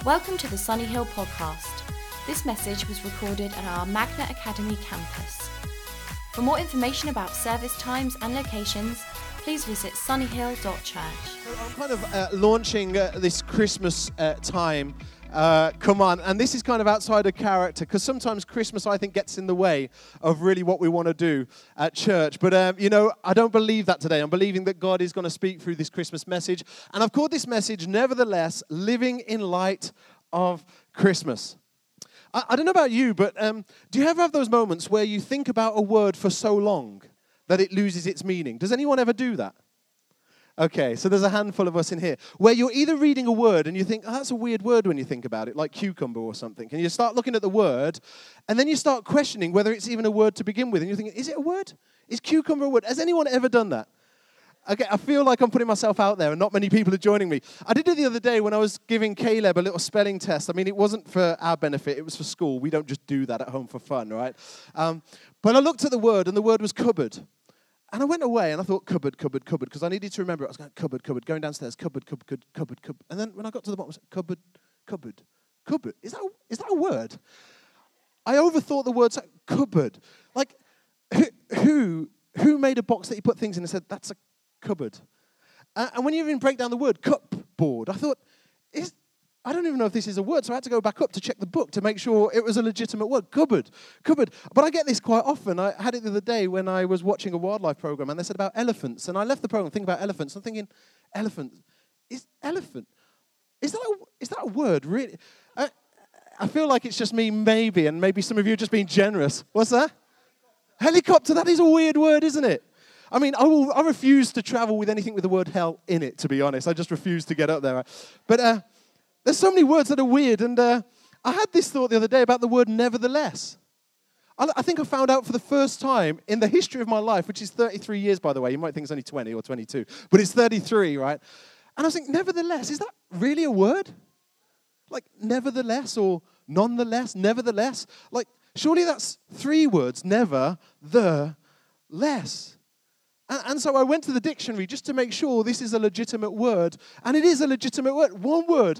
Welcome to the Sunny Hill podcast. This message was recorded at our Magna Academy campus. For more information about service times and locations, please visit sunnyhill.church. I'm kind of launching this Christmas time. Come on. And this is kind of outside of character because sometimes Christmas, I think, gets in the way of really what we want to do at church. But, I don't believe that today. I'm believing that God is going to speak through this Christmas message. And I've called this message, nevertheless, Living in Light of Christmas. I don't know about you, but do you ever have those moments where you think about a word for so long that it loses its meaning? Does anyone ever do that? Okay, so there's a handful of us in here where you're either reading a word and you think, oh, that's a weird word when you think about it, like cucumber or something. And you start looking at the word, and then you start questioning whether it's even a word to begin with. And you're thinking, is it a word? Is cucumber a word? Has anyone ever done that? Okay, I feel like I'm putting myself out there and not many people are joining me. I did it the other day when I was giving Caleb a little spelling test. I mean, it wasn't for our benefit, it was for school. We don't just do that at home for fun, right? But I looked at the word, and the word was cupboard. And I went away and I thought, cupboard, because I needed to remember it. I was going, cupboard, going downstairs, cupboard. And then when I got to the bottom, I said, cupboard. Is that a word? I overthought the word cupboard. Like, who made a box that you put things in and said, that's a cupboard? And when you even break down the word, cupboard, I thought, I don't even know if this is a word, so I had to go back up to check the book to make sure it was a legitimate word. Cupboard. But I get this quite often. I had it the other day when I was watching a wildlife program, and they said about elephants. And I left the program thinking about elephants. I'm thinking, elephant. Is elephant? Is that a word, really? I feel like it's just me, maybe, and maybe some of you are just being generous. What's that? Helicopter. That is a weird word, isn't it? I mean, I refuse to travel with anything with the word hell in it, to be honest. I just refuse to get up there. But there's so many words that are weird, and I had this thought the other day about the word nevertheless. I think I found out for the first time in the history of my life, which is 33 years, by the way. You might think it's only 20 or 22, but it's 33, right? And I was thinking, nevertheless, is that really a word? Like, nevertheless, or nonetheless, nevertheless? Like, surely that's three words, never, the, less. And so I went to the dictionary just to make sure this is a legitimate word. And it is a legitimate word. One word,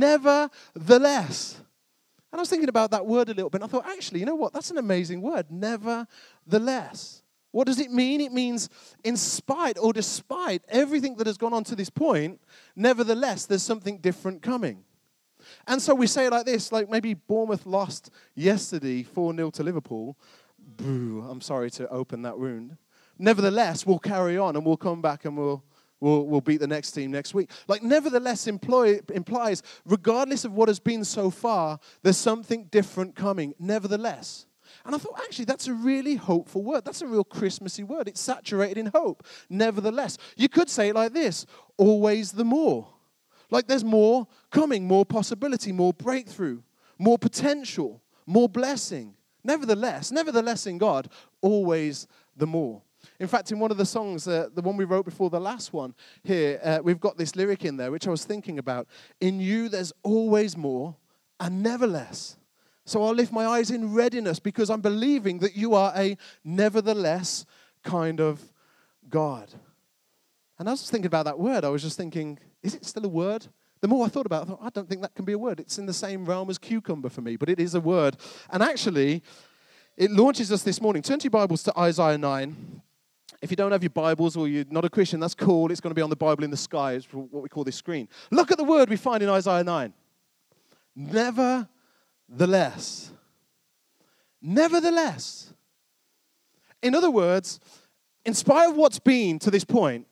nevertheless. And I was thinking about that word a little bit. And I thought, actually, you know what? That's an amazing word, nevertheless. What does it mean? It means in spite or despite everything that has gone on to this point, nevertheless, there's something different coming. And so we say it like this, like maybe Bournemouth lost yesterday 4-0 to Liverpool. Boo, I'm sorry to open that wound. Nevertheless, we'll carry on and we'll come back and we'll beat the next team next week. Like, nevertheless implies, regardless of what has been so far, there's something different coming. Nevertheless. And I thought, actually, that's a really hopeful word. That's a real Christmassy word. It's saturated in hope. Nevertheless. You could say it like this, always the more. Like there's more coming, more possibility, more breakthrough, more potential, more blessing. Nevertheless in God, always the more. In fact, in one of the songs, the one we wrote before the last one here, we've got this lyric in there, which I was thinking about. In you, there's always more and never less. So I'll lift my eyes in readiness because I'm believing that you are a nevertheless kind of God. And I was just thinking about that word. I was just thinking, is it still a word? The more I thought about it, I thought, I don't think that can be a word. It's in the same realm as cucumber for me, but it is a word. And actually, it launches us this morning. Turn to your Bibles to Isaiah 9. If you don't have your Bibles or you're not a Christian, that's cool. It's going to be on the Bible in the sky, is what we call this screen. Look at the word we find in Isaiah 9. Nevertheless. Nevertheless. In other words, in spite of what's been to this point,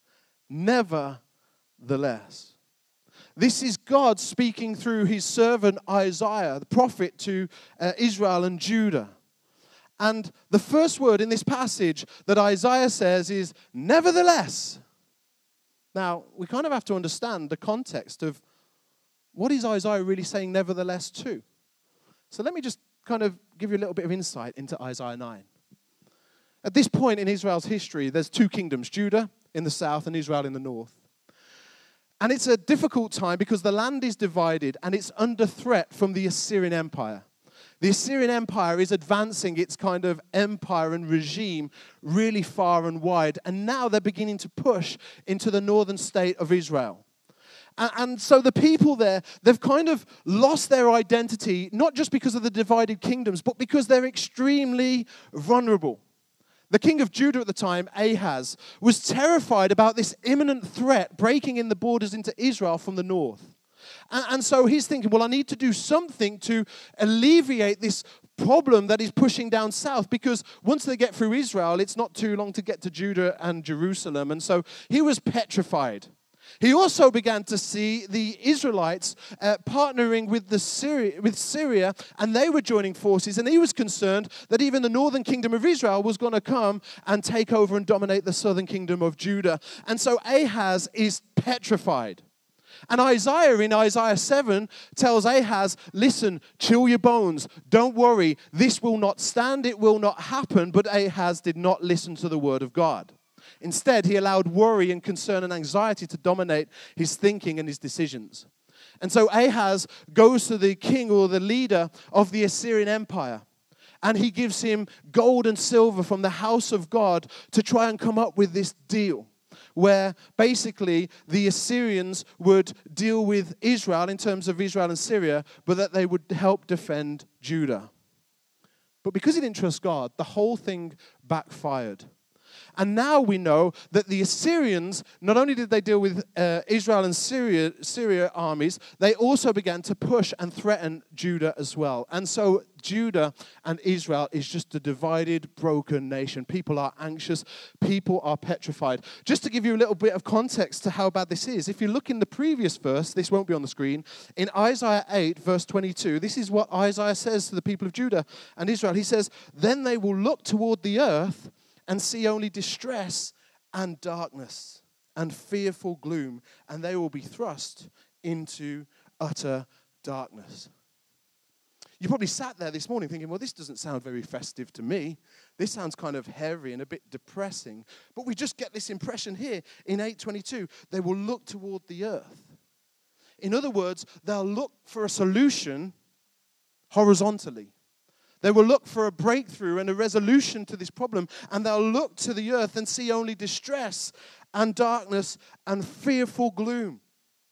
nevertheless. This is God speaking through his servant Isaiah, the prophet to Israel and Judah. And the first word in this passage that Isaiah says is, nevertheless. Now, we kind of have to understand the context of what is Isaiah really saying nevertheless to. So let me just kind of give you a little bit of insight into Isaiah 9. At this point in Israel's history, there's two kingdoms, Judah in the south and Israel in the north. And it's a difficult time because the land is divided and it's under threat from the Assyrian Empire. The Assyrian Empire is advancing its kind of empire and regime really far and wide. And now they're beginning to push into the northern state of Israel. And so the people there, they've kind of lost their identity, not just because of the divided kingdoms, but because they're extremely vulnerable. The king of Judah at the time, Ahaz, was terrified about this imminent threat breaking in the borders into Israel from the north. And so he's thinking, well, I need to do something to alleviate this problem that is pushing down south, because once they get through Israel, it's not too long to get to Judah and Jerusalem. And so he was petrified. He also began to see the Israelites partnering with Syria, and they were joining forces, and he was concerned that even the northern kingdom of Israel was going to come and take over and dominate the southern kingdom of Judah. And so Ahaz is petrified. And Isaiah in Isaiah 7 tells Ahaz, listen, chill your bones, don't worry, this will not stand, it will not happen. But Ahaz did not listen to the word of God. Instead, he allowed worry and concern and anxiety to dominate his thinking and his decisions. And so Ahaz goes to the king or the leader of the Assyrian Empire, and he gives him gold and silver from the house of God to try and come up with this deal, where basically the Assyrians would deal with Israel in terms of Israel and Syria, but that they would help defend Judah. But because he didn't trust God, the whole thing backfired. And now we know that the Assyrians, not only did they deal with Israel and Syria armies, they also began to push and threaten Judah as well. And so Judah and Israel is just a divided, broken nation. People are anxious. People are petrified. Just to give you a little bit of context to how bad this is, if you look in the previous verse, this won't be on the screen, in Isaiah 8, verse 22, this is what Isaiah says to the people of Judah and Israel. He says, then they will look toward the earth and see only distress and darkness and fearful gloom, and they will be thrust into utter darkness. You probably sat there this morning thinking, well, this doesn't sound very festive to me. This sounds kind of heavy and a bit depressing. But we just get this impression here in 8:22. They will look toward the earth. In other words, they'll look for a solution horizontally. They will look for a breakthrough and a resolution to this problem, and they'll look to the earth and see only distress and darkness and fearful gloom.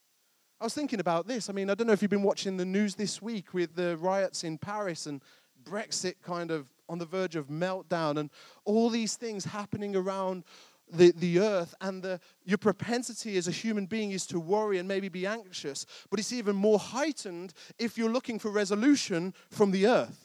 I was thinking about this. I mean, I don't know if you've been watching the news this week with the riots in Paris and Brexit kind of on the verge of meltdown and all these things happening around the earth, and your propensity as a human being is to worry and maybe be anxious, but it's even more heightened if you're looking for resolution from the earth.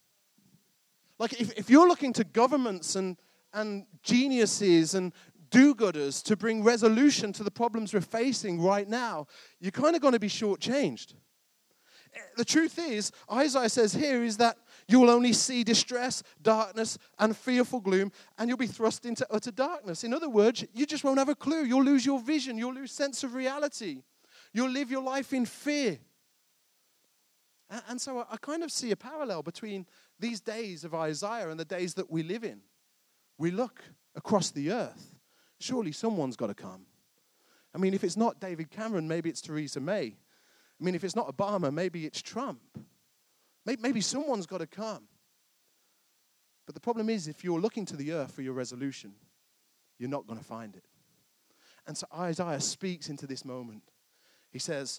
Like if you're looking to governments and geniuses and do-gooders to bring resolution to the problems we're facing right now, you're kind of going to be shortchanged. The truth is, Isaiah says here is that you will only see distress, darkness, and fearful gloom, and you'll be thrust into utter darkness. In other words, you just won't have a clue. You'll lose your vision. You'll lose sense of reality. You'll live your life in fear. And so I kind of see a parallel between these days of Isaiah and the days that we live in. We look across the earth. Surely someone's got to come. I mean, if it's not David Cameron, maybe it's Theresa May. I mean, if it's not Obama, maybe it's Trump. Maybe someone's got to come. But the problem is, if you're looking to the earth for your resolution, you're not going to find it. And so Isaiah speaks into this moment. He says,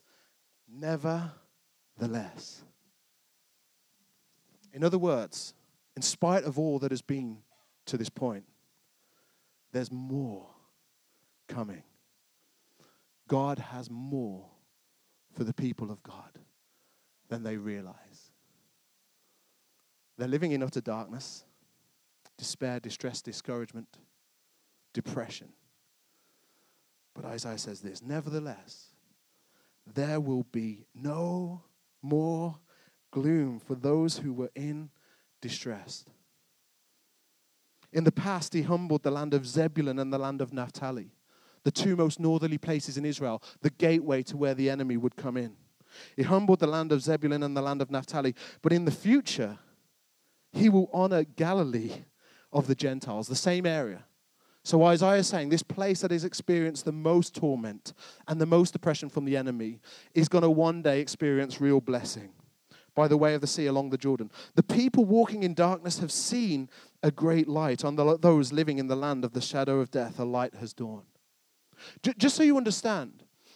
nevertheless. In other words, in spite of all that has been to this point, there's more coming. God has more for the people of God than they realize. They're living in utter darkness, despair, distress, discouragement, depression. But Isaiah says this, nevertheless, there will be no more gloom for those who were in distress. In the past, he humbled the land of Zebulun and the land of Naphtali, the two most northerly places in Israel, the gateway to where the enemy would come in. He humbled the land of Zebulun and the land of Naphtali, but in the future, he will honor Galilee of the Gentiles, the same area. So Isaiah is saying this place that has experienced the most torment and the most oppression from the enemy is going to one day experience real blessing by the way of the sea along the Jordan. The people walking in darkness have seen a great light. On those living in the land of the shadow of death, a light has dawned. Just so you understand,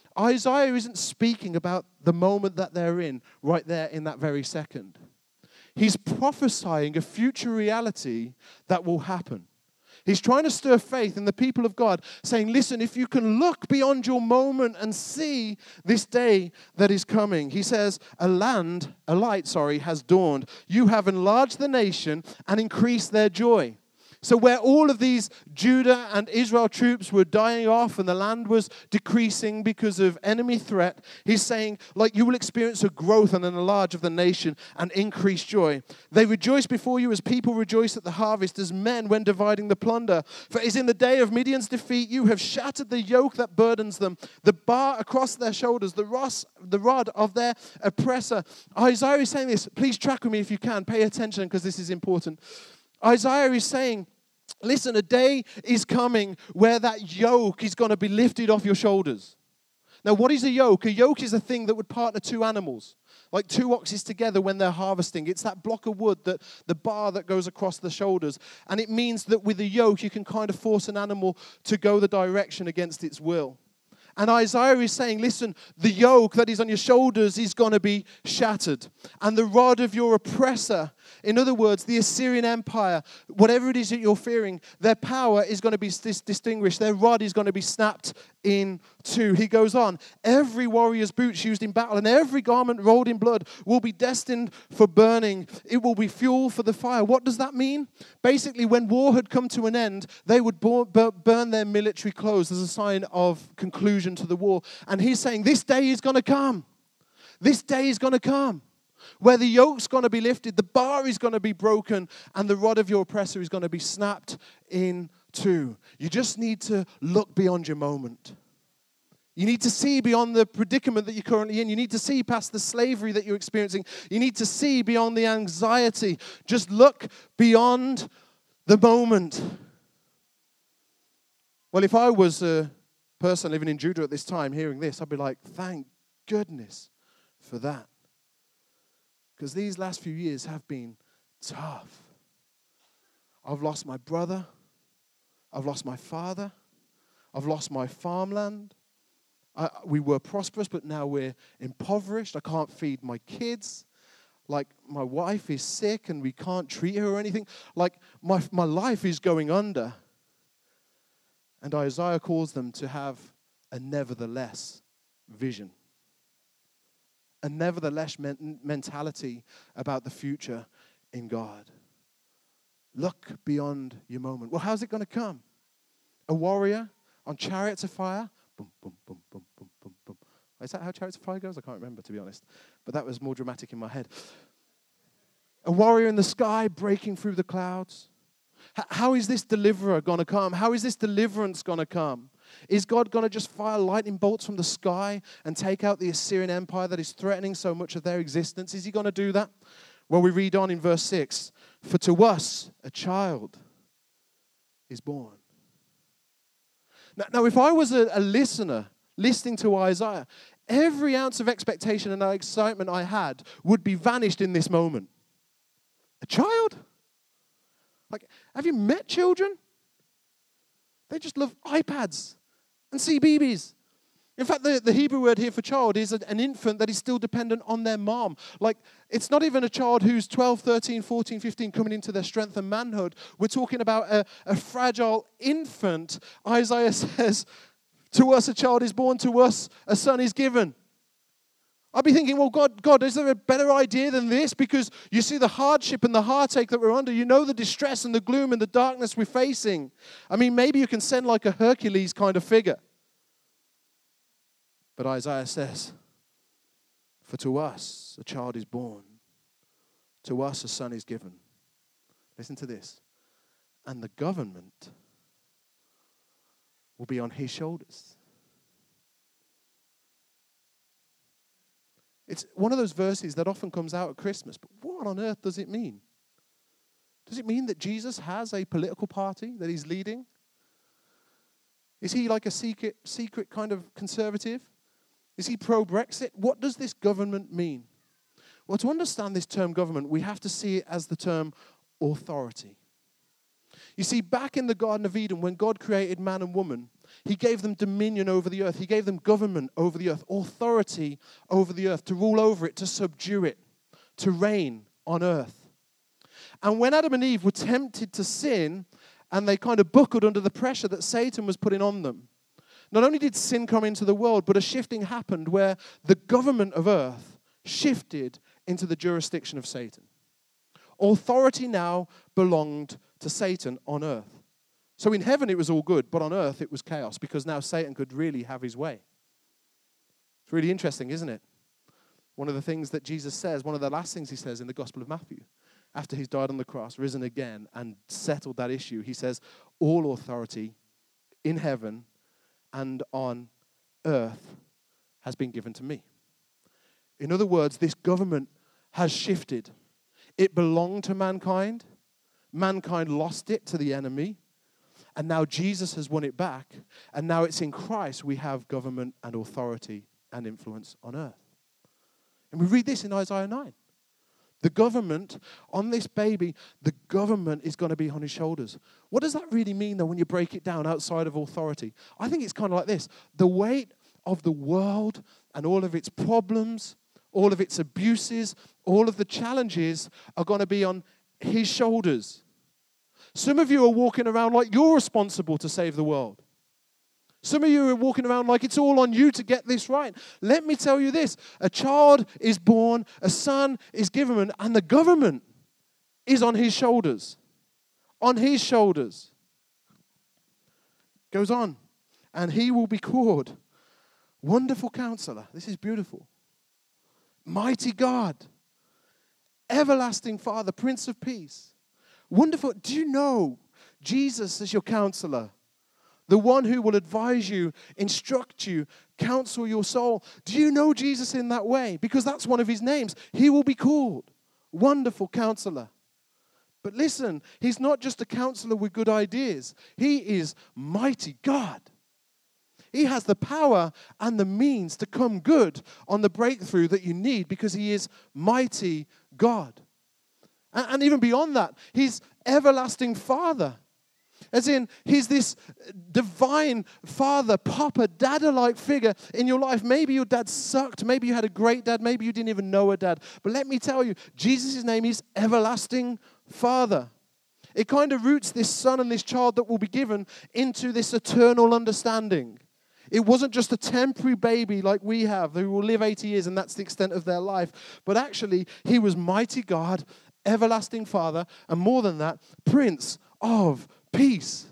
Isaiah isn't speaking about the moment that they're in, right there in that very second. He's prophesying a future reality that will happen. He's trying to stir faith in the people of God, saying, listen, if you can look beyond your moment and see this day that is coming. He says, a light has dawned. You have enlarged the nation and increased their joy. So where all of these Judah and Israel troops were dying off and the land was decreasing because of enemy threat, he's saying, like, you will experience a growth and an enlarge of the nation and increased joy. They rejoice before you as people rejoice at the harvest, as men when dividing the plunder. For as in the day of Midian's defeat, you have shattered the yoke that burdens them, the bar across their shoulders, the rod of their oppressor. Isaiah is saying this. Please track with me if you can. Pay attention because this is important. Isaiah is saying, listen, a day is coming where that yoke is going to be lifted off your shoulders. Now, what is a yoke? A yoke is a thing that would partner two animals, like two oxes together when they're harvesting. It's that block of wood, the bar that goes across the shoulders. And it means that with a yoke, you can kind of force an animal to go the direction against its will. And Isaiah is saying, listen, the yoke that is on your shoulders is going to be shattered. And the rod of your oppressor, in other words, the Assyrian Empire, whatever it is that you're fearing, their power is going to be distinguished. Their rod is going to be snapped in two. He goes on, every warrior's boots used in battle and every garment rolled in blood will be destined for burning. It will be fuel for the fire. What does that mean? Basically, when war had come to an end, they would burn their military clothes as a sign of conclusion to the war. And he's saying, this day is going to come. This day is going to come where the yoke's going to be lifted, the bar is going to be broken, and the rod of your oppressor is going to be snapped in two. You just need to look beyond your moment. You need to see beyond the predicament that you're currently in. You need to see past the slavery that you're experiencing. You need to see beyond the anxiety. Just look beyond the moment. Well, if I was a person living in Judah at this time hearing this, I'd be like, thank goodness for that. Because these last few years have been tough. I've lost my brother. I've lost my father. I've lost my farmland. We were prosperous, but now we're impoverished. I can't feed my kids. Like, my wife is sick and we can't treat her or anything. Like, my life is going under. And Isaiah calls them to have a nevertheless vision. A nevertheless mentality about the future in God. Look beyond your moment. Well, how's it going to come? A warrior on chariots of fire? Boom, boom, boom, boom, boom, boom, boom. Is that how chariots of fire goes? I can't remember, to be honest. But that was more dramatic in my head. A warrior in the sky breaking through the clouds. How is this deliverer going to come? How is this deliverance going to come? Is God going to just fire lightning bolts from the sky and take out the Assyrian Empire that is threatening so much of their existence? Is he going to do that? Well, we read on in verse 6. For to us a child is born. Now if I was a listener listening to Isaiah, every ounce of expectation and excitement I had would be vanished in this moment. A child? Like, have you met children? They just love iPads and CBeebies. In fact, the Hebrew word here for child is an infant that is still dependent on their mom. Like, it's not even a child who's 12, 13, 14, 15 coming into their strength and manhood. We're talking about a fragile infant. Isaiah says, to us a child is born, to us a son is given. I'd be thinking, well, God, is there a better idea than this? Because you see the hardship and the heartache that we're under. You know the distress and the gloom and the darkness we're facing. I mean, maybe you can send like a Hercules kind of figure. But Isaiah says, for to us a child is born. To us a son is given. Listen to this. And the government will be on his shoulders. It's one of those verses that often comes out at Christmas, but what on earth does it mean? Does it mean that Jesus has a political party that he's leading? Is he like a secret kind of conservative? Is he pro-Brexit? What does this government mean? Well, to understand this term government, we have to see it as the term authority. You see, back in the Garden of Eden, when God created man and woman, He gave them dominion over the earth. He gave them government over the earth, authority over the earth, to rule over it, to subdue it, to reign on earth. And when Adam and Eve were tempted to sin, and they kind of buckled under the pressure that Satan was putting on them, not only did sin come into the world, but a shifting happened where the government of earth shifted into the jurisdiction of Satan. Authority now belonged to Satan on earth. So in heaven it was all good, but on earth it was chaos because now Satan could really have his way. It's really interesting, isn't it? One of the things that Jesus says, one of the last things he says in the Gospel of Matthew, after he's died on the cross, risen again, and settled that issue, he says, all authority in heaven and on earth has been given to me. In other words, this government has shifted. It belonged to mankind. Mankind lost it to the enemy. And now Jesus has won it back. And now it's in Christ we have government and authority and influence on earth. And we read this in Isaiah 9. The government on this baby, the government is going to be on his shoulders. What does that really mean, though, when you break it down outside of authority? I think it's kind of like this. The weight of the world and all of its problems, all of its abuses, all of the challenges are going to be on his shoulders. Some of you are walking around like you're responsible to save the world. Some of you are walking around like it's all on you to get this right. Let me tell you this. A child is born, a son is given, and the government is on his shoulders. On his shoulders. Goes on. And he will be called Wonderful Counselor. This is beautiful. Mighty God. Everlasting Father, Prince of Peace. Wonderful. Do you know Jesus as your counselor? The one who will advise you, instruct you, counsel your soul. Do you know Jesus in that way? Because that's one of his names. He will be called Wonderful Counselor. But listen, he's not just a counselor with good ideas. He is mighty God. He has the power and the means to come good on the breakthrough that you need because he is mighty God. And even beyond that, he's everlasting Father. As in, he's this divine father, papa, dada-like figure in your life. Maybe your dad sucked. Maybe you had a great dad. Maybe you didn't even know a dad. But let me tell you, Jesus' name is Everlasting Father. It kind of roots this son and this child that will be given into this eternal understanding. It wasn't just a temporary baby like we have who will live 80 years and that's the extent of their life. But actually, he was mighty God, everlasting Father, and more than that, Prince of Peace.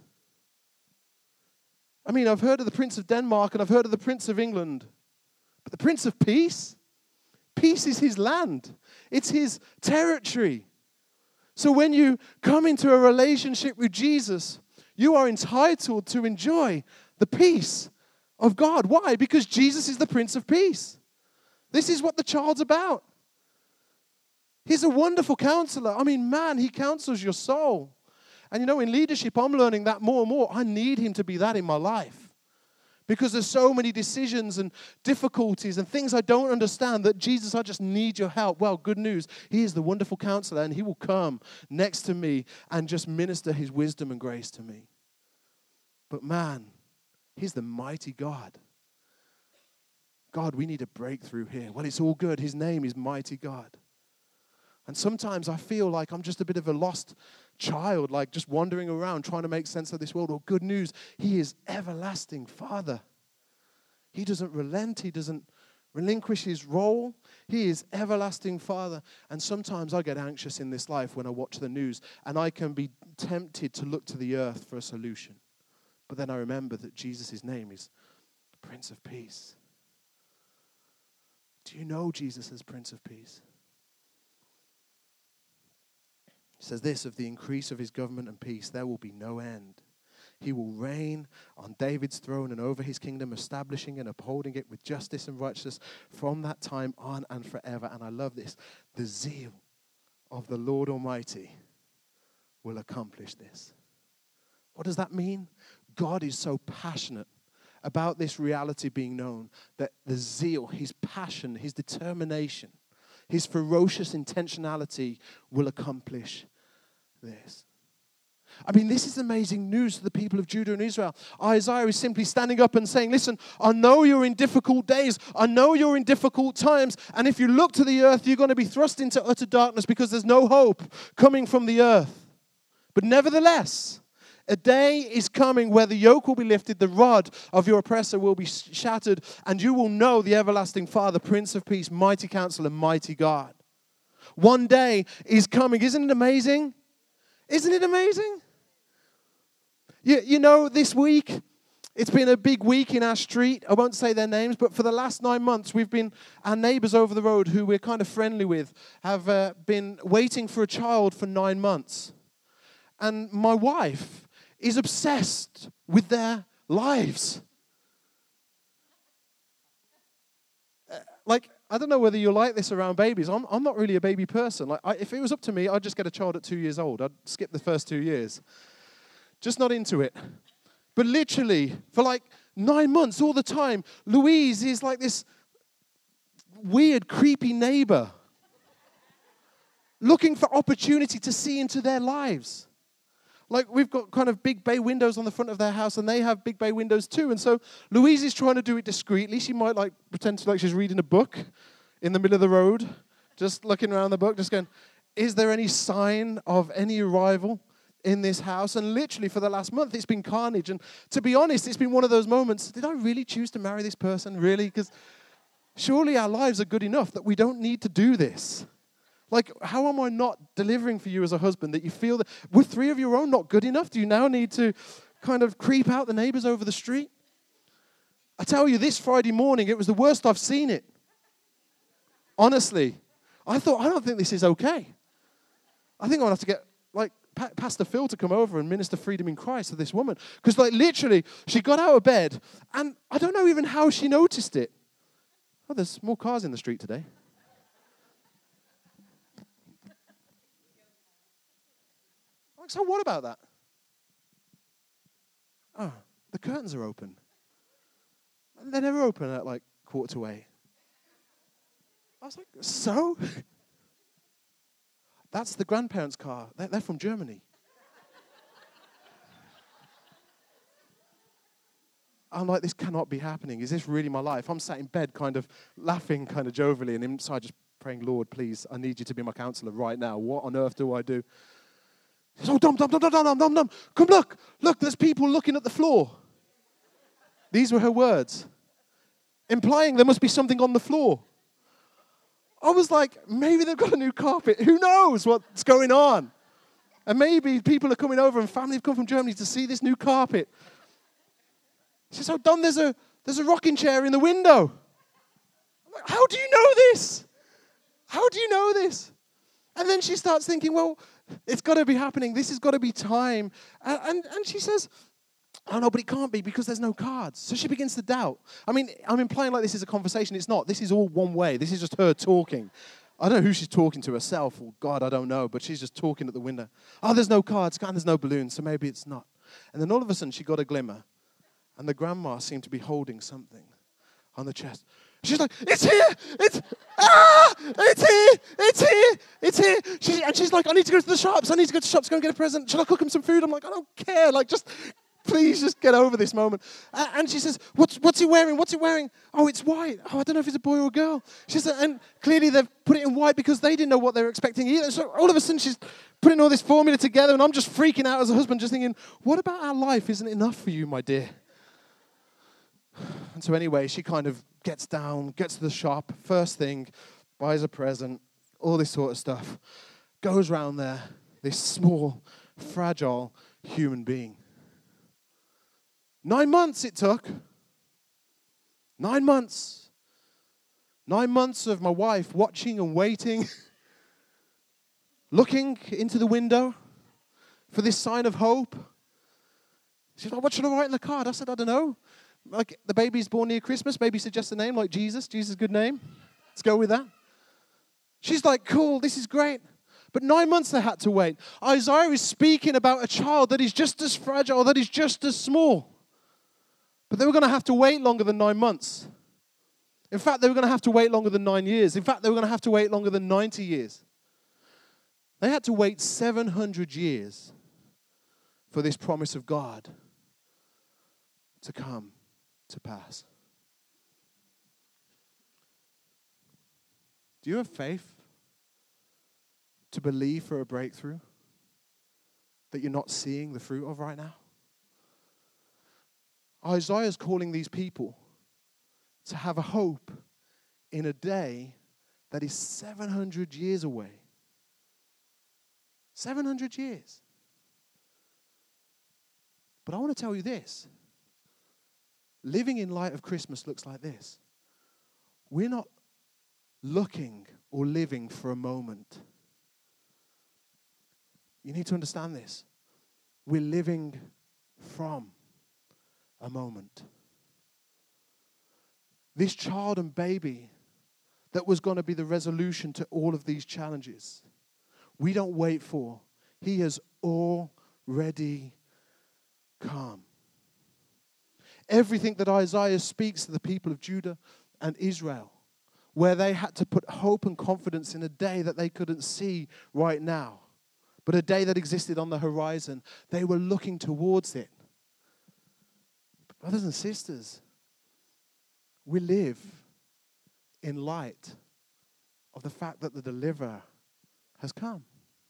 I mean, I've heard of the Prince of Denmark and I've heard of the Prince of England. But the Prince of Peace? Peace is his land. It's his territory. So when you come into a relationship with Jesus, you are entitled to enjoy the peace of God. Why? Because Jesus is the Prince of Peace. This is what the child's about. He's a wonderful counselor. I mean, man, he counsels your soul. And you know, in leadership, I'm learning that more and more. I need him to be that in my life. Because there's so many decisions and difficulties and things I don't understand that, Jesus, I just need your help. Well, good news. He is the wonderful counselor and he will come next to me and just minister his wisdom and grace to me. But man, he's the mighty God. God, we need a breakthrough here. Well, it's all good. His name is Mighty God. And sometimes I feel like I'm just a bit of a lost child, like just wandering around trying to make sense of this world. Well, good news, he is everlasting Father. He doesn't relent. He doesn't relinquish his role. He is everlasting Father. And sometimes I get anxious in this life when I watch the news, and I can be tempted to look to the earth for a solution. But then I remember that Jesus' name is Prince of Peace. Do you know Jesus as Prince of Peace? It says this, of the increase of his government and peace, there will be no end. He will reign on David's throne and over his kingdom, establishing and upholding it with justice and righteousness from that time on and forever. And I love this. The zeal of the Lord Almighty will accomplish this. What does that mean? God is so passionate about this reality being known that the zeal, his passion, his determination, his ferocious intentionality will accomplish this. I mean, this is amazing news to the people of Judah and Israel. Isaiah is simply standing up and saying, listen, I know you're in difficult days. I know you're in difficult times. And if you look to the earth, you're going to be thrust into utter darkness because there's no hope coming from the earth. But nevertheless, a day is coming where the yoke will be lifted, the rod of your oppressor will be shattered, and you will know the everlasting Father, Prince of Peace, mighty Counselor, mighty God. One day is coming. Isn't it amazing? Isn't it amazing? You know, this week, it's been a big week in our street. I won't say their names, but for the last 9 months, our neighbors over the road, who we're kind of friendly with, have been waiting for a child for 9 months. And my wife is obsessed with their lives. I don't know whether you're like this around babies. I'm not really a baby person. If it was up to me, I'd just get a child at 2 years old. I'd skip the first 2 years. Just not into it. But literally, for 9 months, all the time, Louise is like this weird, creepy neighbor looking for opportunity to see into their lives. We've got kind of big bay windows on the front of their house, and they have big bay windows too. And so Louise is trying to do it discreetly. She might pretend to she's reading a book in the middle of the road, just looking around the book, just going, is there any sign of any arrival in this house? And literally for the last month, it's been carnage. And to be honest, it's been one of those moments, did I really choose to marry this person? Really? Because surely our lives are good enough that we don't need to do this. How am I not delivering for you as a husband that you feel that, were 3 of your own not good enough? Do you now need to kind of creep out the neighbors over the street? I tell you, this Friday morning, it was the worst I've seen it. Honestly. I don't think this is okay. I think I'm going to have to get, Pastor Phil to come over and minister freedom in Christ to this woman. Because, literally, she got out of bed, and I don't know even how she noticed it. Oh, there's more cars in the street today. So what about that? Oh, the curtains are open. They're never open at 8:15. I was like, so? That's the grandparents' car. They're from Germany. I'm like, this cannot be happening. Is this really my life? I'm sat in bed kind of laughing kind of jovially, and inside just praying, Lord, please, I need you to be my counselor right now. What on earth do I do? So Dom. Come look, there's people looking at the floor. These were her words, implying there must be something on the floor. I was like, maybe they've got a new carpet. Who knows what's going on? And maybe people are coming over and family have come from Germany to see this new carpet. She says, oh, Dom, there's a rocking chair in the window. I'm like, how do you know this? How do you know this? And then she starts thinking, well, it's got to be happening. This has got to be time. And she says, oh, no, but it can't be because there's no cards. So she begins to doubt. I mean, I'm implying this is a conversation. It's not. This is all one way. This is just her talking. I don't know who she's talking to, herself or God, I don't know. But she's just talking at the window. Oh, there's no cards and there's no balloons, so maybe it's not. And then all of a sudden she got a glimmer. And the grandma seemed to be holding something on the chest. She's like, it's here! It's here! And she's like, I need to go to the shops. I need to go to the shops, go and get a present. Shall I cook him some food? I'm like, I don't care. Please just get over this moment. And she says, what's he wearing? What's he wearing? Oh, it's white. Oh, I don't know if it's a boy or a girl. She said, and clearly they've put it in white because they didn't know what they were expecting either. So all of a sudden she's putting all this formula together, and I'm just freaking out as a husband, just thinking, what about our life isn't enough for you, my dear? And so anyway, she kind of gets down, gets to the shop, first thing, buys a present, all this sort of stuff. Goes round there, this small, fragile human being. 9 months it took. 9 months. 9 months of my wife watching and waiting, looking into the window for this sign of hope. She's like, what should I write in the card? I said, I don't know. The baby's born near Christmas. Maybe suggest a name like Jesus. Jesus is a good name. Let's go with that. She's like, cool, this is great. But 9 months they had to wait. Isaiah is speaking about a child that is just as fragile, that is just as small. But they were going to have to wait longer than 9 months. In fact, they were going to have to wait longer than 9 years. In fact, they were going to have to wait longer than 90 years. They had to wait 700 years for this promise of God to come to pass. Do you have faith to believe for a breakthrough that you're not seeing the fruit of right now? Isaiah's calling these people to have a hope in a day that is 700 years away. 700 years. But I want to tell you this. Living in light of Christmas looks like this. We're not looking or living for a moment. You need to understand this. We're living from a moment. This child and baby that was going to be the resolution to all of these challenges, we don't wait for. He has already come. Everything that Isaiah speaks to the people of Judah and Israel, where they had to put hope and confidence in a day that they couldn't see right now, but a day that existed on the horizon, they were looking towards it. Brothers and sisters, we live in light of the fact that the deliverer has come.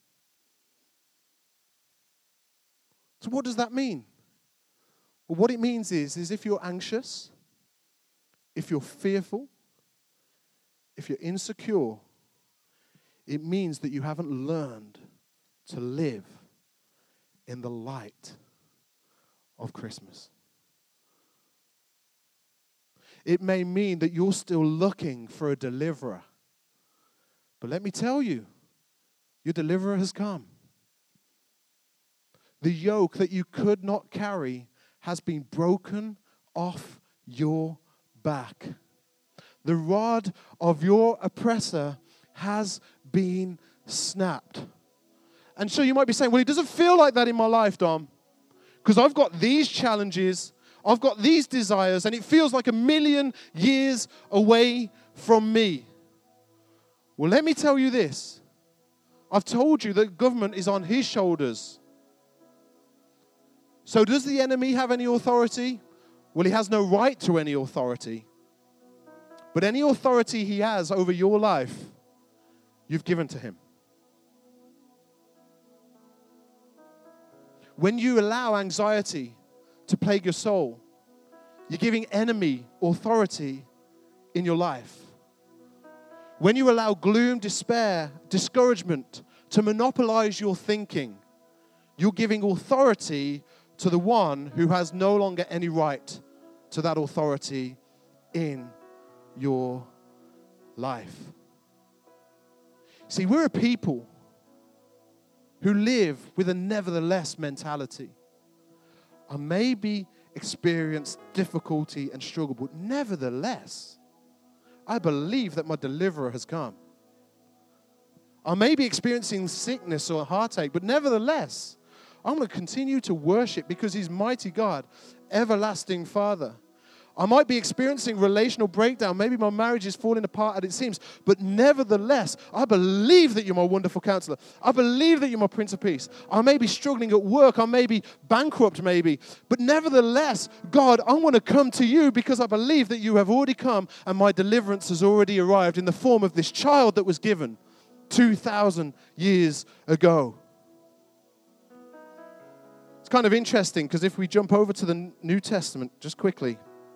So what does that mean? Well, what it means is if you're anxious, if you're fearful, if you're insecure, it means that you haven't learned to live in the light of Christmas. It may mean that you're still looking for a deliverer. But let me tell you, your deliverer has come. The yoke that you could not carry has been broken off your back. The rod of your oppressor has been snapped. And so you might be saying, well, it doesn't feel like that in my life, Dom, because I've got these challenges, I've got these desires, and it feels like 1,000,000 years away from me. Well, let me tell you this. I've told you that government is on his shoulders. So does the enemy have any authority? Well, he has no right to any authority. But any authority he has over your life, you've given to him. When you allow anxiety to plague your soul, you're giving enemy authority in your life. When you allow gloom, despair, discouragement to monopolize your thinking, you're giving authority to the one who has no longer any right to that authority in your life. See, we're a people who live with a nevertheless mentality. I maybe experience difficulty and struggle, but nevertheless, I believe that my deliverer has come. I may be experiencing sickness or heartache, but nevertheless, I'm going to continue to worship because he's mighty God, everlasting Father. I might be experiencing relational breakdown. Maybe my marriage is falling apart as it seems. But nevertheless, I believe that you're my wonderful counselor. I believe that you're my Prince of Peace. I may be struggling at work. I may be bankrupt maybe. But nevertheless, God, I want to come to you because I believe that you have already come and my deliverance has already arrived in the form of this child that was given 2,000 years ago. It's kind of interesting because if we jump over to the New Testament just quickly,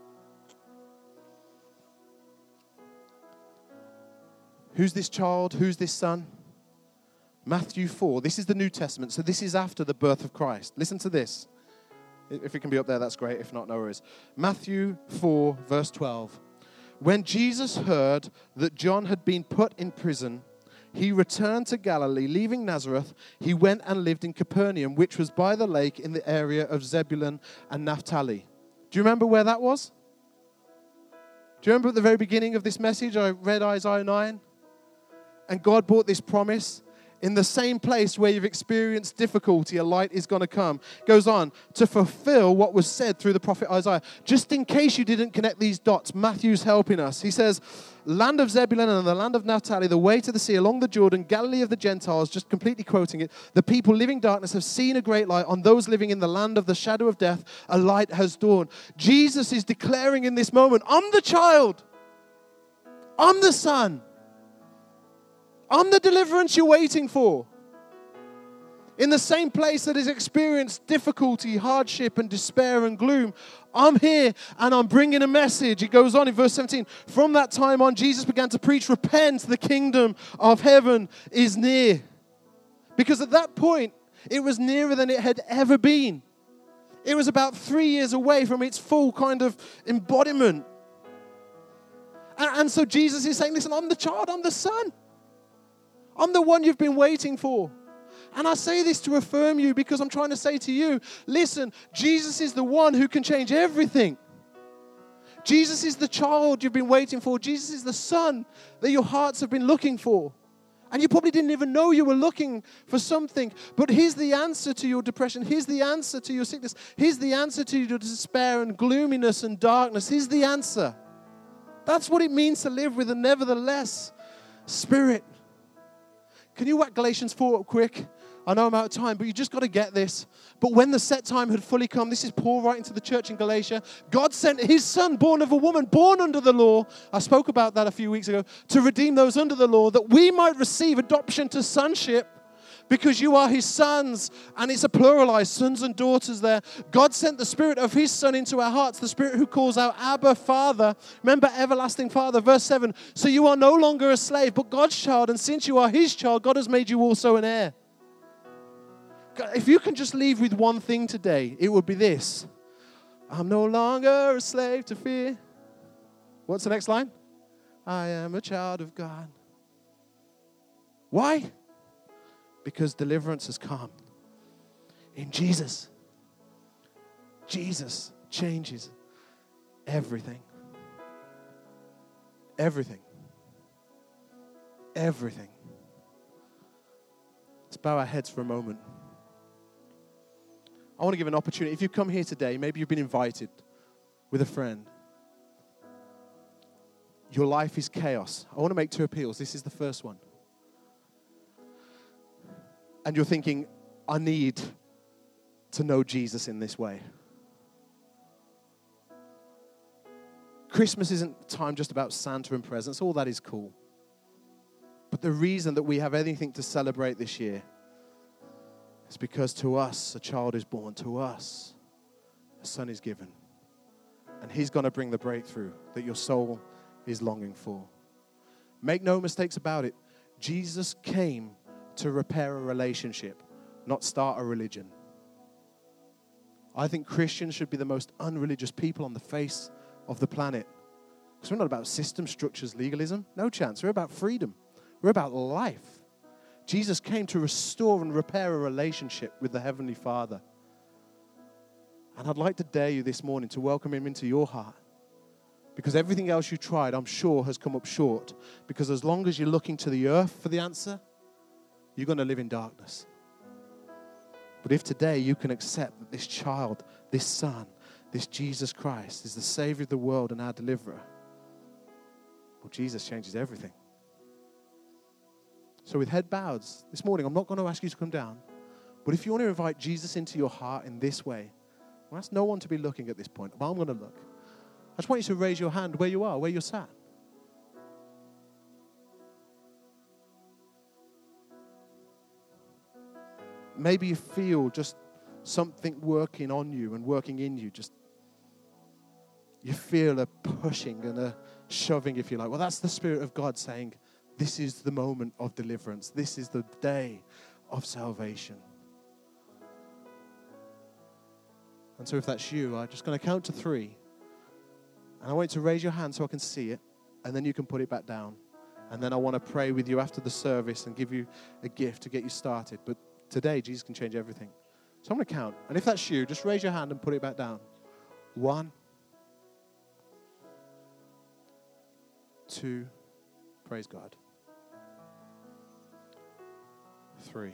who's this child? Who's this son? Matthew 4. This is the New Testament, so this is after the birth of Christ. Listen to this. If it can be up there, that's great. If not, no worries. Matthew 4, verse 12. When Jesus heard that John had been put in prison, he returned to Galilee. Leaving Nazareth, he went and lived in Capernaum, which was by the lake in the area of Zebulun and Naphtali. Do you remember where that was? Do you remember at the very beginning of this message, I read Isaiah 9? And God brought this promise In the same place where you've experienced difficulty, a light is going to come. Goes on to fulfill what was said through the prophet Isaiah. Just in case you didn't connect these dots, Matthew's helping us. He says, land of Zebulun and the land of Naphtali, the way to the sea along the Jordan, Galilee of the Gentiles, just completely quoting it. The people living darkness have seen a great light. On those living in the land of the shadow of death, a light has dawned. Jesus is declaring in this moment, I'm the child. I'm the son. I'm the deliverance you're waiting for. In the same place that has experienced difficulty, hardship, and despair and gloom, I'm here and I'm bringing a message. It goes on in verse 17. From that time on, Jesus began to preach, repent, the kingdom of heaven is near. Because at that point, it was nearer than it had ever been. It was about 3 years away from its full kind of embodiment. And so Jesus is saying, listen, I'm the child, I'm the son. I'm the one you've been waiting for. And I say this to affirm you because I'm trying to say to you, listen, Jesus is the one who can change everything. Jesus is the child you've been waiting for. Jesus is the son that your hearts have been looking for. And you probably didn't even know you were looking for something. But here's the answer to your depression. Here's the answer to your sickness. Here's the answer to your despair and gloominess and darkness. Here's the answer. That's what it means to live with a nevertheless spirit. Can you whack Galatians 4 up quick? I know I'm out of time, but you just got to get this. But when the set time had fully come, this is Paul writing to the church in Galatia, God sent his son, born of a woman, born under the law. I spoke about that a few weeks ago, to redeem those under the law, that we might receive adoption to sonship, because you are his sons. And it's a pluralized, sons and daughters there. God sent the spirit of his son into our hearts, the spirit who calls out, Abba, Father. Remember, everlasting Father. Verse 7, so you are no longer a slave, but God's child. And since you are his child, God has made you also an heir. If you can just leave with one thing today, it would be this. I'm no longer a slave to fear. What's the next line? I am a child of God. Why? Because deliverance has come in Jesus. Jesus changes everything. Everything. Everything. Let's bow our heads for a moment. I want to give an opportunity. If you come here today, maybe you've been invited with a friend. Your life is chaos. I want to make 2 appeals. This is the first one. And you're thinking, I need to know Jesus in this way. Christmas isn't time just about Santa and presents. All that is cool. But the reason that we have anything to celebrate this year is because to us, a child is born. To us, a son is given. And he's going to bring the breakthrough that your soul is longing for. Make no mistakes about it. Jesus came to repair a relationship, not start a religion. I think Christians should be the most unreligious people on the face of the planet. Because we're not about system, structures, legalism. No chance. We're about freedom. We're about life. Jesus came to restore and repair a relationship with the Heavenly Father. And I'd like to dare you this morning to welcome him into your heart. Because everything else you tried, I'm sure, has come up short. Because as long as you're looking to the earth for the answer, you're going to live in darkness. But if today you can accept that this child, this son, this Jesus Christ is the Savior of the world and our deliverer, well, Jesus changes everything. So with head bowed, this morning, I'm not going to ask you to come down. But if you want to invite Jesus into your heart in this way, I'll ask no one to be looking at this point, but I'm going to look. I just want you to raise your hand where you are, where you're sat. Maybe you feel just something working on you and working in you. Just you feel a pushing and a shoving, if you like. Well, that's the Spirit of God saying, this is the moment of deliverance. This is the day of salvation. And so if that's you, I'm just going to count to 3. And I want you to raise your hand so I can see it. And then you can put it back down. And then I want to pray with you after the service and give you a gift to get you started. But today, Jesus can change everything. So I'm going to count. And if that's you, just raise your hand and put it back down. 1, 2, praise God. 3.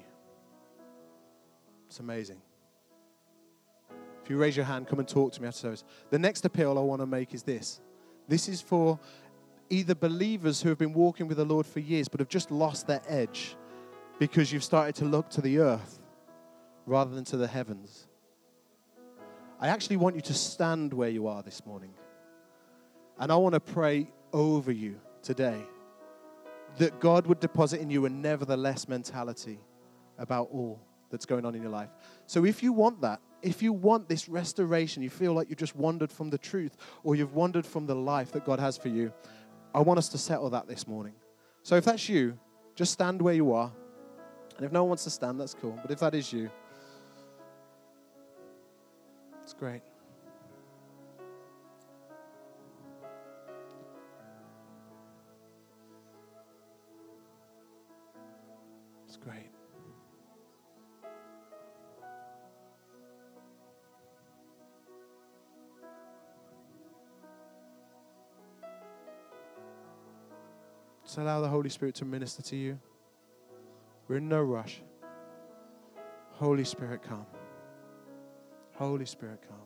It's amazing. If you raise your hand, come and talk to me after service. The next appeal I want to make is this. This is for either believers who have been walking with the Lord for years but have just lost their edge because you've started to look to the earth rather than to the heavens. I actually want you to stand where you are this morning. And I want to pray over you today that God would deposit in you a nevertheless mentality about all that's going on in your life. So if you want that, if you want this restoration, you feel like you've just wandered from the truth or you've wandered from the life that God has for you, I want us to settle that this morning. So if that's you, just stand where you are. And if no one wants to stand, that's cool. But if that is you, it's great. It's great. Just allow the Holy Spirit to minister to you. We're in no rush. Holy Spirit, come. Holy Spirit, come.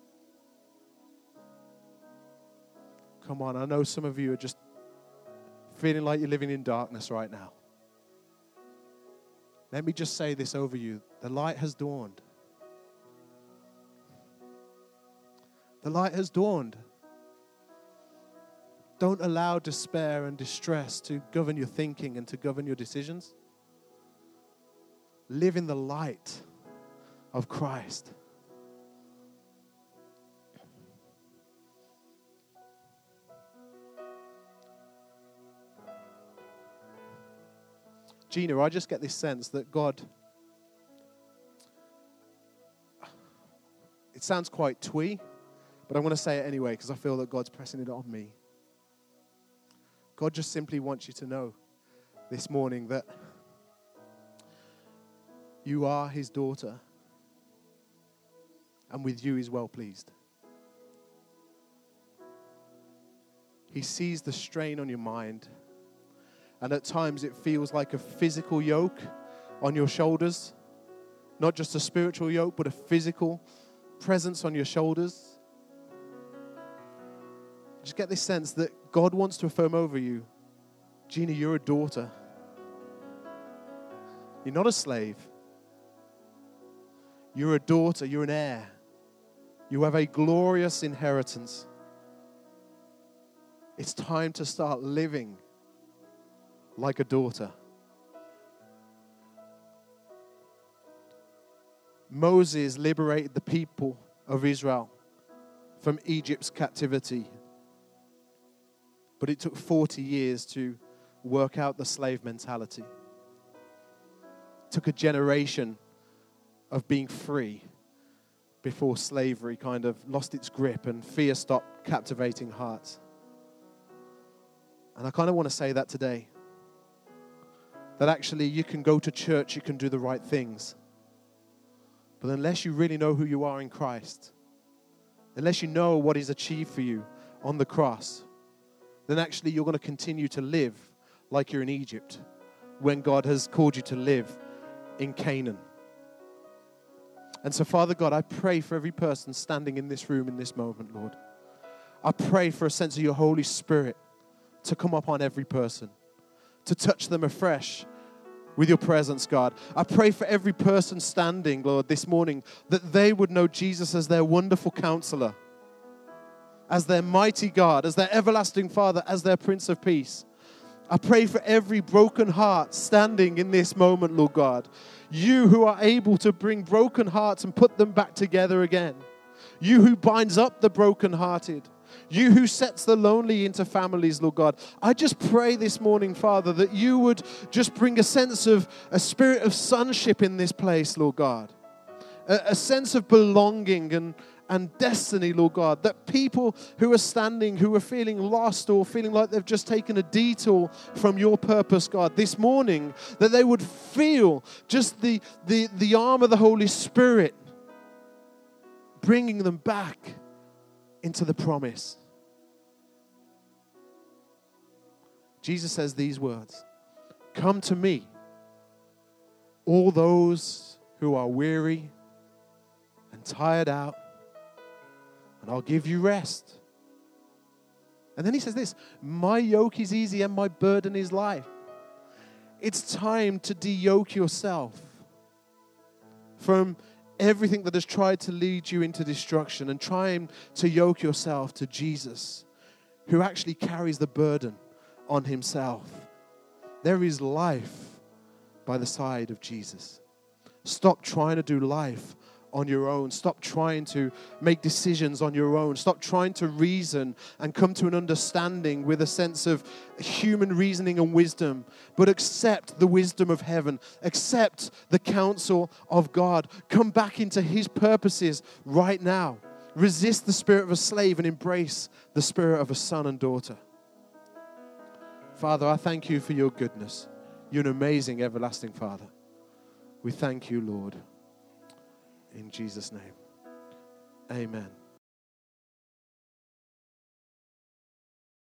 Come on, I know some of you are just feeling like you're living in darkness right now. Let me just say this over you. The light has dawned. The light has dawned. Don't allow despair and distress to govern your thinking and to govern your decisions. Live in the light of Christ. Gina, I just get this sense that God, it sounds quite twee, but I'm going to say it anyway because I feel that God's pressing it on me. God just simply wants you to know this morning that you are his daughter, and with you he's well pleased. He sees the strain on your mind, and at times it feels like a physical yoke on your shoulders, not just a spiritual yoke, but a physical presence on your shoulders. Just get this sense that God wants to affirm over you, Gina, you're a daughter. You're not a slave. You're a daughter. You're an heir. You have a glorious inheritance. It's time to start living like a daughter. Moses liberated the people of Israel from Egypt's captivity. But it took 40 years to work out the slave mentality. It took a generation of being free before slavery kind of lost its grip and fear stopped captivating hearts. And I kind of want to say that today. That actually you can go to church, you can do the right things. But unless you really know who you are in Christ, unless you know what He's achieved for you on the cross, then actually you're going to continue to live like you're in Egypt when God has called you to live in Canaan. And so, Father God, I pray for every person standing in this room in this moment, Lord. I pray for a sense of your Holy Spirit to come upon every person, to touch them afresh with your presence, God. I pray for every person standing, Lord, this morning, that they would know Jesus as their wonderful counselor, as their mighty God, as their everlasting Father, as their Prince of Peace. I pray for every broken heart standing in this moment, Lord God. You who are able to bring broken hearts and put them back together again. You who binds up the brokenhearted. You who sets the lonely into families, Lord God. I just pray this morning, Father, that you would just bring a sense of a spirit of sonship in this place, Lord God. A sense of belonging and destiny, Lord God, that people who are standing, who are feeling lost or feeling like they've just taken a detour from your purpose, God, this morning, that they would feel just the arm of the Holy Spirit bringing them back into the promise. Jesus says these words, "Come to me, all those who are weary and tired out, and I'll give you rest. And then he says this, my yoke is easy and my burden is light. It's time to de-yoke yourself from everything that has tried to lead you into destruction and trying to yoke yourself to Jesus, who actually carries the burden on himself. There is life by the side of Jesus. Stop trying to do life on your own. Stop trying to make decisions on your own. Stop trying to reason and come to an understanding with a sense of human reasoning and wisdom, but accept the wisdom of heaven. Accept the counsel of God. Come back into his purposes right now. Resist the spirit of a slave and embrace the spirit of a son and daughter. Father, I thank you for your goodness. You're an amazing, everlasting Father. We thank you, Lord. In Jesus' name, amen.